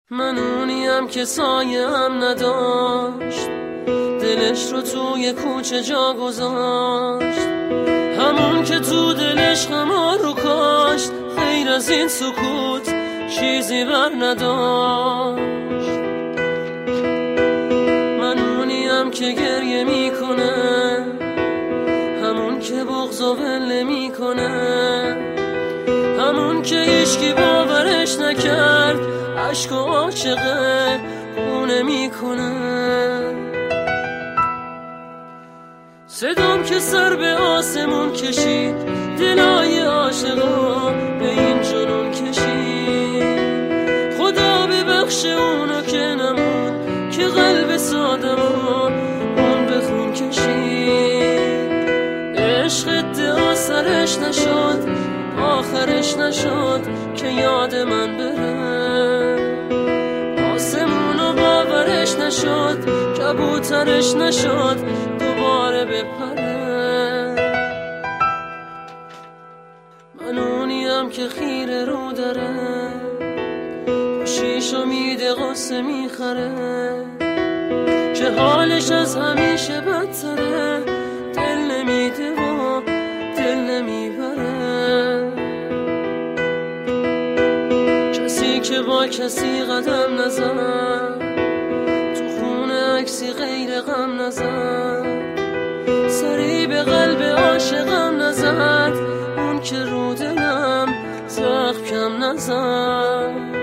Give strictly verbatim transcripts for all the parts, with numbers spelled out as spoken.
من اونیم که سایه هم نداشت، دلش رو توی کوچه جا گذاشت، همون که تو دلش غما رو کاشت، غیر از این سکوت چیزی بر نداشت. من اونیم که گریه میکنه، همون که بغض و ول میکنه، همون که هیچکی باورش نکرد، عشق و عاشقه خونه میکنه. صدام که سر به آسمون کشید، دلای عاشقا به این جنون کشید. خدا ببخش اونو که نمون، که قلب سادمون اون به خون کشید. عشق ادعا سرش نشد، آخرش نشد که یاد من بره. آسمونو باورش نشد، کبوترش نشد دوباره بپره. من اونیم که خیره رو داره، شیش امیده قصه میخره، که حالش از همیشه بدتره. دل نمیده و دل نمیبره، کسی که با کسی قدم نزد، تو خونه عکسی غیر غم نزد، سری به قلب عاشقم نزد، اون که رو دلم زخم کم نزد.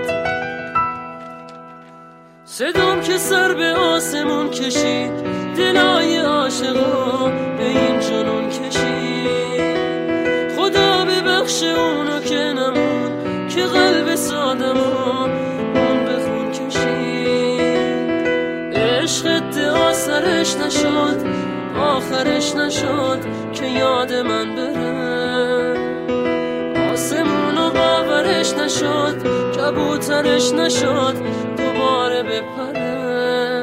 صدام که سر به آسمون کشید، دلای عاشقا به این جنون کشید. خدا ببخش اونو که نمون، که قلب سادمون اون به خون کشید. عشق ادعا سرش نشد، آخرش نشد که یاد من بره. آسمونو باورش نشد، کبوترش نشد دوباره بپره.